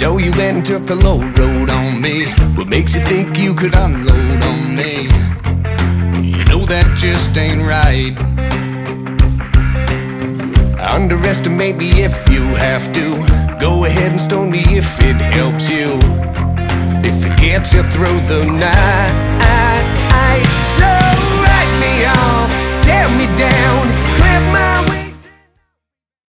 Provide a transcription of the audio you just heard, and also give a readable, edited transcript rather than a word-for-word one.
So you went and took the low road on me. What makes you think you could unload on me? You know that just ain't right. Underestimate me if you have to. Go ahead and stone me if it helps you. If it gets you through the night.